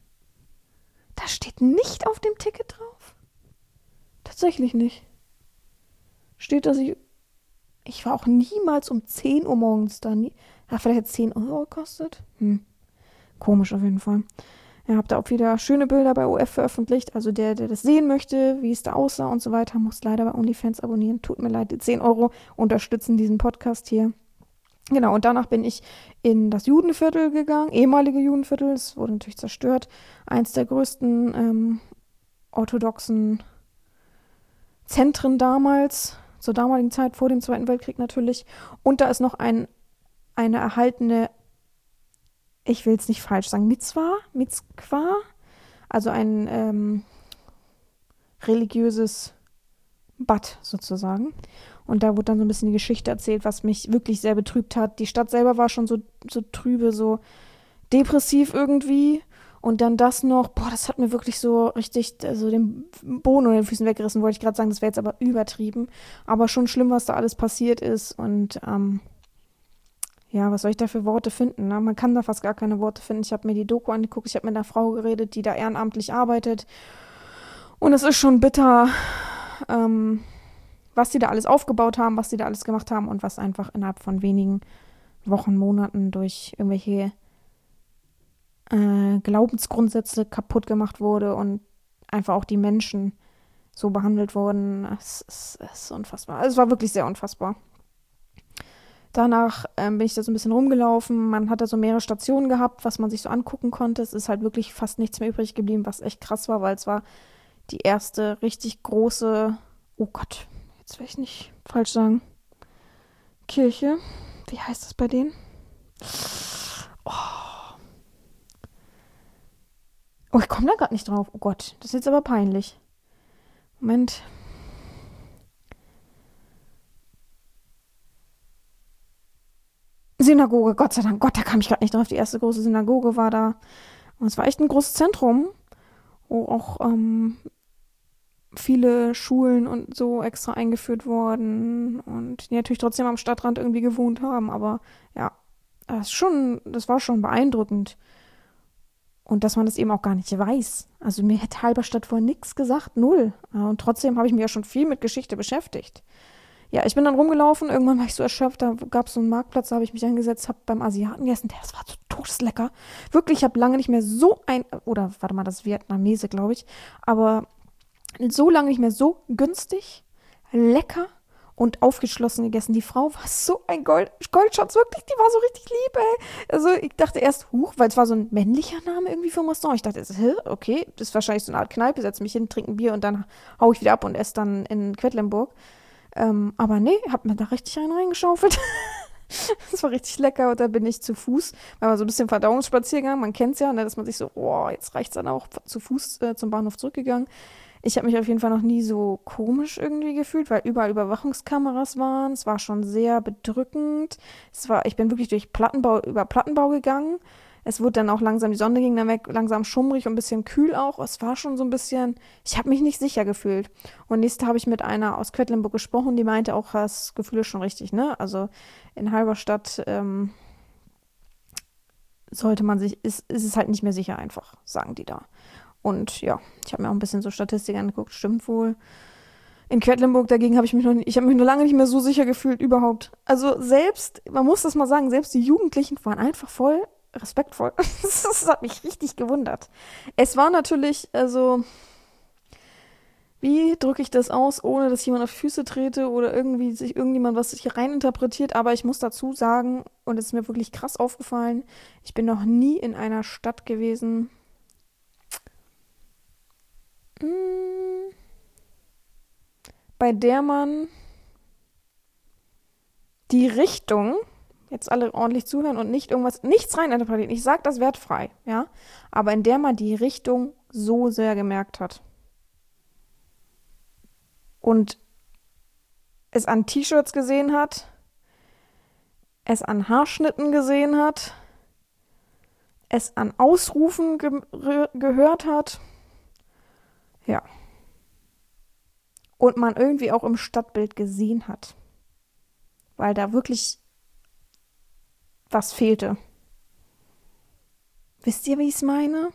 Da steht nicht auf dem Ticket drauf. Tatsächlich nicht. Steht, dass ich Ich war auch niemals um zehn Uhr morgens da. Nie, ja, vielleicht hat es zehn Euro gekostet. Hm, komisch auf jeden Fall. Ja, habe da auch wieder schöne Bilder bei O F veröffentlicht. Also der, der das sehen möchte, wie es da aussah und so weiter, muss leider bei OnlyFans abonnieren. Tut mir leid, die zehn Euro unterstützen diesen Podcast hier. Genau, und danach bin ich in das Judenviertel gegangen, ehemalige Judenviertel, es wurde natürlich zerstört. Eins der größten ähm, orthodoxen Zentren damals, zur damaligen Zeit, vor dem Zweiten Weltkrieg natürlich. Und da ist noch ein, eine erhaltene, ich will es nicht falsch sagen, Mitzwa, Mitzwa, also ein ähm, religiöses Bad sozusagen. Und da wurde dann so ein bisschen die Geschichte erzählt, was mich wirklich sehr betrübt hat. Die Stadt selber war schon so, so trübe, so depressiv irgendwie. Und dann das noch, boah, das hat mir wirklich so richtig, also den Boden unter den Füßen weggerissen, wollte ich gerade sagen, das wäre jetzt aber übertrieben. Aber schon schlimm, was da alles passiert ist. Und ähm, ja, was soll ich da für Worte finden? Ne? Man kann da fast gar keine Worte finden. Ich habe mir die Doku angeguckt, ich habe mit einer Frau geredet, die da ehrenamtlich arbeitet. Und es ist schon bitter, ähm, was die da alles aufgebaut haben, was die da alles gemacht haben und was einfach innerhalb von wenigen Wochen, Monaten durch irgendwelche äh, Glaubensgrundsätze kaputt gemacht wurde und einfach auch die Menschen so behandelt wurden. Es, es, es ist unfassbar. Also es war wirklich sehr unfassbar. Danach ähm, bin ich da so ein bisschen rumgelaufen. Man hat da so mehrere Stationen gehabt, was man sich so angucken konnte. Es ist halt wirklich fast nichts mehr übrig geblieben, was echt krass war, weil es war die erste richtig große, oh Gott, jetzt will ich nicht falsch sagen, Kirche. Wie heißt das bei denen? Oh, oh ich komme da gerade nicht drauf. Oh Gott, das ist jetzt aber peinlich. Moment. Synagoge, Gott sei Dank. Gott, da kam ich gerade nicht drauf. Die erste große Synagoge war da. Und es war echt ein großes Zentrum, wo auch ähm, viele Schulen und so extra eingeführt wurden und die natürlich trotzdem am Stadtrand irgendwie gewohnt haben. Aber ja, das, ist schon, das war schon beeindruckend. Und dass man das eben auch gar nicht weiß. Also mir hätte Halberstadt vorher nichts gesagt, null. Und trotzdem habe ich mich ja schon viel mit Geschichte beschäftigt. Ja, ich bin dann rumgelaufen, irgendwann war ich so erschöpft, da gab es so einen Marktplatz, da habe ich mich hingesetzt, habe beim Asiaten gegessen, das war so todeslecker. Wirklich, ich habe lange nicht mehr so ein, oder warte mal, das ist Vietnamese, glaube ich, aber so lange nicht mehr so günstig, lecker und aufgeschlossen gegessen. Die Frau war so ein Gold, Goldschatz, wirklich, die war so richtig lieb, ey. Also ich dachte erst, huch, weil es war so ein männlicher Name irgendwie vom Restaurant. Ich dachte, hä, okay, das ist wahrscheinlich so eine Art Kneipe, setze mich hin, trinke ein Bier und dann hau ich wieder ab und esse dann in Quedlinburg. Ähm, aber nee, hab mir da richtig einen reingeschaufelt. Das war richtig lecker und da bin ich zu Fuß, weil man so ein bisschen Verdauungsspaziergang, man kennt es ja, ne, dass man sich so, oh, jetzt reicht's dann auch, zu Fuß äh, zum Bahnhof zurückgegangen. Ich habe mich auf jeden Fall noch nie so komisch irgendwie gefühlt, weil überall Überwachungskameras waren. Es war schon sehr bedrückend. Es war, ich bin wirklich durch Plattenbau, über Plattenbau gegangen. Es wurde dann auch langsam, die Sonne ging dann weg, langsam schummrig und ein bisschen kühl auch. Es war schon so ein bisschen, ich habe mich nicht sicher gefühlt. Und nächstes habe ich mit einer aus Quedlinburg gesprochen, die meinte auch, das Gefühl ist schon richtig, ne? Also in Halberstadt ähm, sollte man sich, ist, ist es halt nicht mehr sicher einfach, sagen die da. Und ja, ich habe mir auch ein bisschen so Statistiken angeguckt, stimmt wohl. In Quedlinburg dagegen habe ich mich noch, ich habe mich noch lange nicht mehr so sicher gefühlt überhaupt. Also selbst, man muss das mal sagen, selbst die Jugendlichen waren einfach voll respektvoll. Das hat mich richtig gewundert. Es war natürlich, also, wie drücke ich das aus, ohne dass jemand auf die Füße trete oder irgendwie sich irgendjemand was sich hier reininterpretiert. Aber ich muss dazu sagen, und es ist mir wirklich krass aufgefallen, ich bin noch nie in einer Stadt gewesen, mh, bei der man die Richtung, jetzt alle ordentlich zuhören und nicht irgendwas, nichts reininterpretieren. Ich sage das wertfrei, ja, aber in der man die Richtung so sehr gemerkt hat. Und es an T-Shirts gesehen hat, es an Haarschnitten gesehen hat, es an Ausrufen ge gehört hat, ja. Und man irgendwie auch im Stadtbild gesehen hat. Weil da wirklich was fehlte. Wisst ihr, wie ich es meine?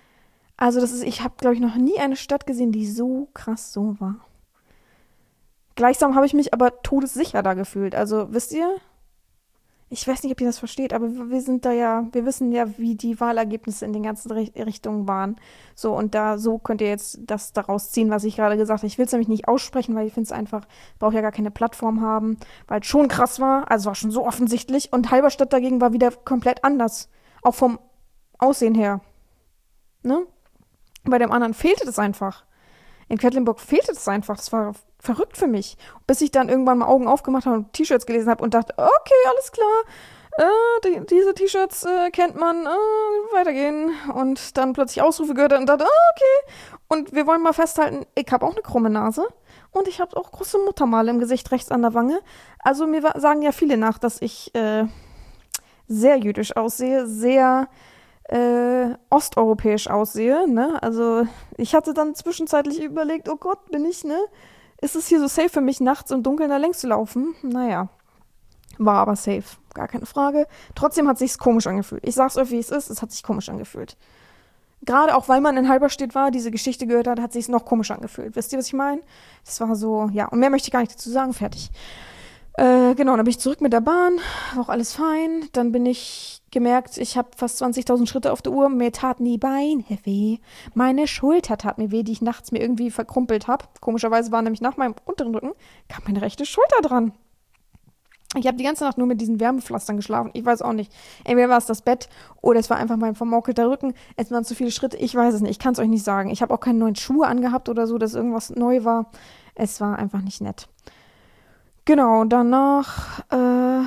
Also das ist, ich habe, glaube ich, noch nie eine Stadt gesehen, die so krass so war. Gleichsam habe ich mich aber todessicher da gefühlt. Also, wisst ihr? Ich weiß nicht, ob ihr das versteht, aber wir wir sind da ja, wir wissen ja, wie die Wahlergebnisse in den ganzen Ri- Richtungen waren. So, und da, so könnt ihr jetzt das daraus ziehen, was ich gerade gesagt habe. Ich will es nämlich nicht aussprechen, weil ich finde es einfach, brauche ja gar keine Plattform haben, weil es schon krass war, also war schon so offensichtlich. Und Halberstadt dagegen war wieder komplett anders. Auch vom Aussehen her, ne? Bei dem anderen fehlte das einfach. In Quedlinburg fehlte das einfach. Das war verrückt für mich. Bis ich dann irgendwann mal Augen aufgemacht habe und T-Shirts gelesen habe und dachte, okay, alles klar. Äh, die, diese T-Shirts äh, kennt man, äh, weitergehen. Und dann plötzlich Ausrufe gehört und dachte, ah, okay. Und wir wollen mal festhalten, ich habe auch eine krumme Nase und ich habe auch große Muttermale im Gesicht rechts an der Wange. Also mir wa- sagen ja viele nach, dass ich äh, sehr jüdisch aussehe, sehr äh, osteuropäisch aussehe, ne? Also ich hatte dann zwischenzeitlich überlegt, oh Gott, bin ich, ne? Ist es hier so safe für mich, nachts im Dunkeln da längs zu laufen? Naja, war aber safe, gar keine Frage. Trotzdem hat sich's komisch angefühlt. Ich sag's euch, wie es ist, es hat sich komisch angefühlt. Gerade auch, weil man in Halberstadt war, diese Geschichte gehört hat, hat sich's noch komisch angefühlt. Wisst ihr, was ich meine? Das war so, ja, und mehr möchte ich gar nicht dazu sagen, fertig. Äh, genau, dann bin ich zurück mit der Bahn, war auch alles fein. Dann bin ich gemerkt, ich habe fast zwanzigtausend Schritte auf der Uhr. Mir taten die Beine weh. Meine Schulter tat mir weh, die ich nachts mir irgendwie verkrumpelt habe. Komischerweise war nämlich nach meinem unteren Rücken, kam meine rechte Schulter dran. Ich habe die ganze Nacht nur mit diesen Wärmepflastern geschlafen. Ich weiß auch nicht. Entweder war es das Bett oder es war einfach mein vermaukelter Rücken. Es waren zu viele Schritte. Ich weiß es nicht. Ich kann es euch nicht sagen. Ich habe auch keine neuen Schuhe angehabt oder so, dass irgendwas neu war. Es war einfach nicht nett. Genau, danach äh,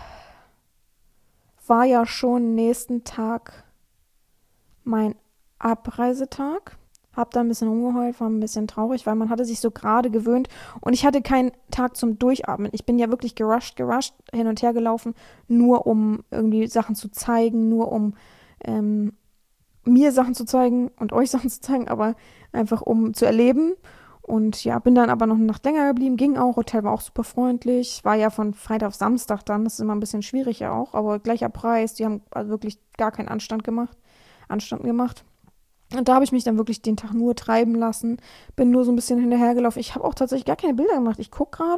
war ja schon nächsten Tag mein Abreisetag. Hab da ein bisschen rumgeheult, war ein bisschen traurig, weil man hatte sich so gerade gewöhnt und ich hatte keinen Tag zum Durchatmen. Ich bin ja wirklich gerusht, gerusht, hin und her gelaufen, nur um irgendwie Sachen zu zeigen, nur um ähm, mir Sachen zu zeigen und euch Sachen zu zeigen, aber einfach um zu erleben. Und ja, bin dann aber noch eine Nacht länger geblieben, ging auch, Hotel war auch super freundlich, war ja von Freitag auf Samstag dann, das ist immer ein bisschen schwieriger auch, aber gleicher Preis, die haben also wirklich gar keinen Anstand gemacht, Anstand gemacht. Und da habe ich mich dann wirklich den Tag nur treiben lassen, bin nur so ein bisschen hinterhergelaufen. Ich habe auch tatsächlich gar keine Bilder gemacht. Ich gucke gerade,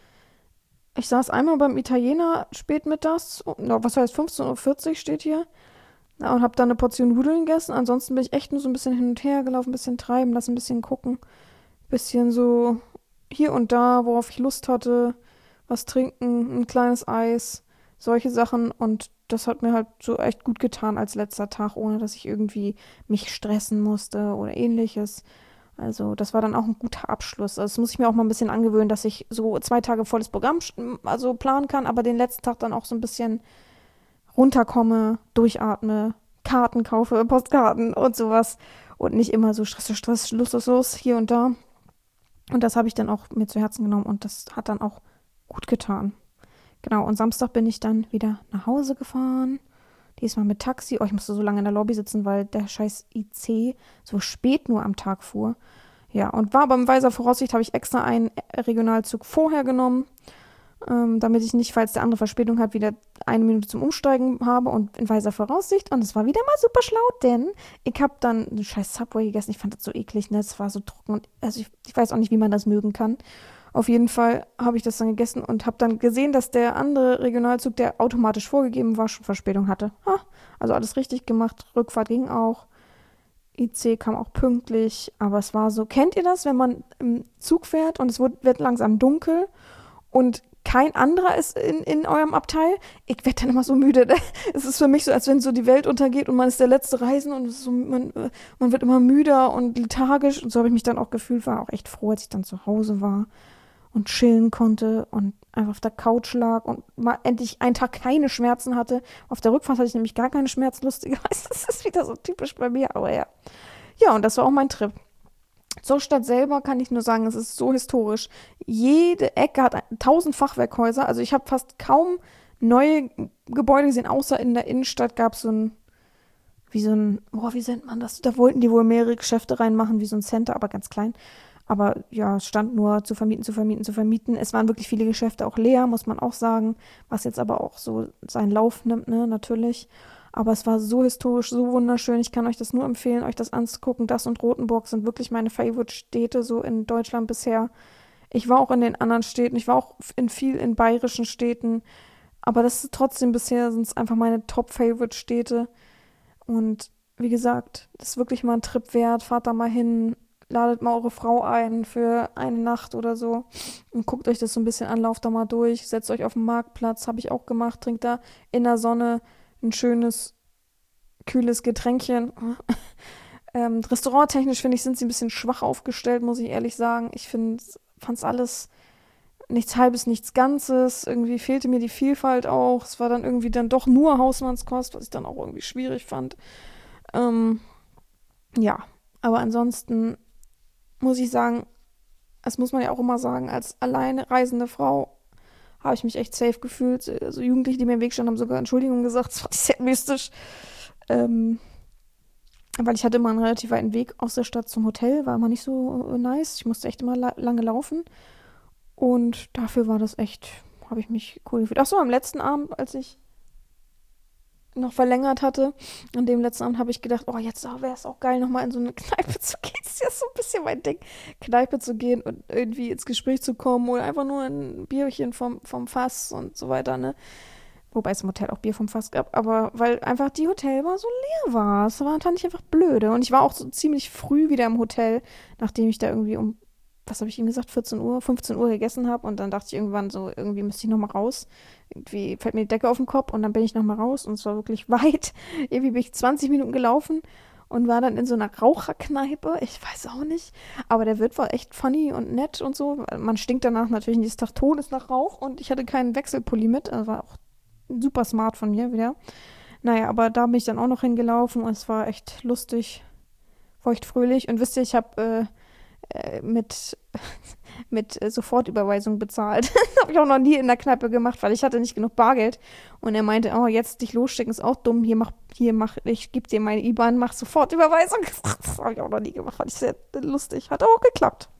ich saß einmal beim Italiener spätmittags, no, was heißt fünfzehn Uhr vierzig steht hier, ja, und habe dann eine Portion Nudeln gegessen. Ansonsten bin ich echt nur so ein bisschen hin und her gelaufen, ein bisschen treiben lassen, ein bisschen gucken. Bisschen so hier und da, worauf ich Lust hatte, was trinken, ein kleines Eis, solche Sachen. Und das hat mir halt so echt gut getan als letzter Tag, ohne dass ich irgendwie mich stressen musste oder ähnliches. Also das war dann auch ein guter Abschluss. Also das muss ich mir auch mal ein bisschen angewöhnen, dass ich so zwei Tage volles Programm also planen kann, aber den letzten Tag dann auch so ein bisschen runterkomme, durchatme, Karten kaufe, Postkarten und sowas. Und nicht immer so Stress, Stress, los, los, los, hier und da. Und das habe ich dann auch mir zu Herzen genommen und das hat dann auch gut getan. Genau, und Samstag bin ich dann wieder nach Hause gefahren. Diesmal mit Taxi. Oh, ich musste so lange in der Lobby sitzen, weil der scheiß I C so spät nur am Tag fuhr. Ja, und war aber in weiser Voraussicht, habe ich extra einen Regionalzug vorher genommen, ähm, damit ich nicht, falls der andere Verspätung hat, wieder eine Minute zum Umsteigen habe und in weiser Voraussicht. Und es war wieder mal super schlau, denn ich habe dann einen scheiß Subway gegessen. Ich fand das so eklig, ne? Es war so trocken und also ich, ich weiß auch nicht, wie man das mögen kann. Auf jeden Fall habe ich das dann gegessen und habe dann gesehen, dass der andere Regionalzug, der automatisch vorgegeben war, schon Verspätung hatte. Ha, also alles richtig gemacht. Rückfahrt ging auch. I C kam auch pünktlich, aber es war so, kennt ihr das, wenn man im Zug fährt und es wird, wird langsam dunkel und kein anderer ist in, in eurem Abteil? Ich werde dann immer so müde. Es ist für mich so, als wenn so die Welt untergeht und man ist der letzte Reisende und es ist so, man, man wird immer müder und lethargisch und so habe ich mich dann auch gefühlt, war auch echt froh, als ich dann zu Hause war und chillen konnte und einfach auf der Couch lag und mal endlich einen Tag keine Schmerzen hatte. Auf der Rückfahrt hatte ich nämlich gar keine Schmerzen, lustigerweise. Das ist wieder so typisch bei mir, aber ja. Ja, und das war auch mein Trip. Zur Stadt selber kann ich nur sagen, es ist so historisch. Jede Ecke hat tausend Fachwerkhäuser. Also ich habe fast kaum neue Gebäude gesehen, außer in der Innenstadt gab es so ein, wie so ein, boah, wie nennt man das? Da wollten die wohl mehrere Geschäfte reinmachen, wie so ein Center, aber ganz klein. Aber ja, es stand nur zu vermieten, zu vermieten, zu vermieten. Es waren wirklich viele Geschäfte auch leer, muss man auch sagen, was jetzt aber auch so seinen Lauf nimmt, ne, natürlich. Aber es war so historisch, so wunderschön. Ich kann euch das nur empfehlen, euch das anzugucken. Das und Rothenburg sind wirklich meine Favorite-Städte so in Deutschland bisher. Ich war auch in den anderen Städten, ich war auch in viel in bayerischen Städten, aber das ist trotzdem bisher sind es einfach meine Top-Favorite-Städte. Und wie gesagt, das ist wirklich mal ein Trip wert. Fahrt da mal hin, ladet mal eure Frau ein für eine Nacht oder so und guckt euch das so ein bisschen an, lauft da mal durch, setzt euch auf den Marktplatz, habe ich auch gemacht, trinkt da in der Sonne ein schönes, kühles Getränkchen. ähm, restauranttechnisch finde ich, sind sie ein bisschen schwach aufgestellt, muss ich ehrlich sagen. Ich finde, fand es alles nichts Halbes, nichts Ganzes. Irgendwie fehlte mir die Vielfalt auch. Es war dann irgendwie dann doch nur Hausmannskost, was ich dann auch irgendwie schwierig fand. Ähm, ja, aber ansonsten muss ich sagen, das muss man ja auch immer sagen, als alleine reisende Frau habe ich mich echt safe gefühlt. Also Jugendliche, die mir im Weg standen, haben sogar Entschuldigung gesagt. Das fand ich sehr mystisch. Ähm, weil ich hatte immer einen relativ weiten Weg aus der Stadt zum Hotel, war immer nicht so äh, nice. Ich musste echt immer la lange laufen. Und dafür war das echt, habe ich mich cool gefühlt. Ach so, am letzten Abend, als ich noch verlängert hatte, an dem letzten Abend habe ich gedacht, oh, jetzt wäre es auch geil, nochmal in so eine Kneipe zu gehen. Das ist ja so ein bisschen mein Ding, Kneipe zu gehen und irgendwie ins Gespräch zu kommen oder einfach nur ein Bierchen vom, vom Fass und so weiter, ne? Wobei es im Hotel auch Bier vom Fass gab, aber weil einfach die Hotelbar so leer war. Das war, fand ich einfach blöde. Und ich war auch so ziemlich früh wieder im Hotel, nachdem ich da irgendwie um, was habe ich ihm gesagt, vierzehn Uhr, fünfzehn Uhr gegessen habe. Und dann dachte ich irgendwann so, irgendwie müsste ich nochmal raus. Irgendwie fällt mir die Decke auf den Kopf und dann bin ich nochmal raus. Und es war wirklich weit. Irgendwie bin ich zwanzig Minuten gelaufen und war dann in so einer Raucherkneipe. Ich weiß auch nicht. Aber der Wirt war echt funny und nett und so. Man stinkt danach natürlich nächsten Tag Todes nach Rauch. Und ich hatte keinen Wechselpulli mit. Das war auch super smart von mir wieder. Naja, aber da bin ich dann auch noch hingelaufen und es war echt lustig, feuchtfröhlich. Und wisst ihr, ich habe äh, äh, mit, mit äh, Sofortüberweisung bezahlt. Das habe ich auch noch nie in der Kneipe gemacht, weil ich hatte nicht genug Bargeld. Und er meinte, oh, jetzt dich losschicken ist auch dumm. Hier, mach, hier, mach, ich gebe dir meine I B A N, mach Sofortüberweisung. Das habe ich auch noch nie gemacht, fand ich sehr lustig. Hat auch geklappt.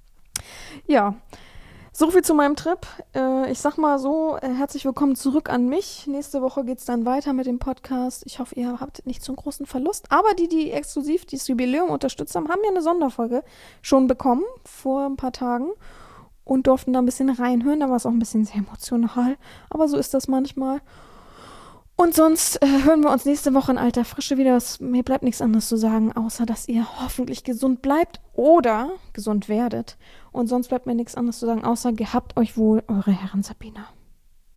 Ja. So viel zu meinem Trip. Äh, ich sag mal so, äh, herzlich willkommen zurück an mich. Nächste Woche geht's dann weiter mit dem Podcast. Ich hoffe, ihr habt nicht so einen großen Verlust. Aber die, die exklusiv dieses Jubiläum unterstützt haben, haben ja eine Sonderfolge schon bekommen vor ein paar Tagen und durften da ein bisschen reinhören. Da war es auch ein bisschen sehr emotional. Aber so ist das manchmal. Und sonst äh, hören wir uns nächste Woche in alter Frische wieder. Es, mir bleibt nichts anderes zu sagen, außer dass ihr hoffentlich gesund bleibt oder gesund werdet. Und sonst bleibt mir nichts anderes zu sagen, außer gehabt euch wohl, eure Herren Sabina.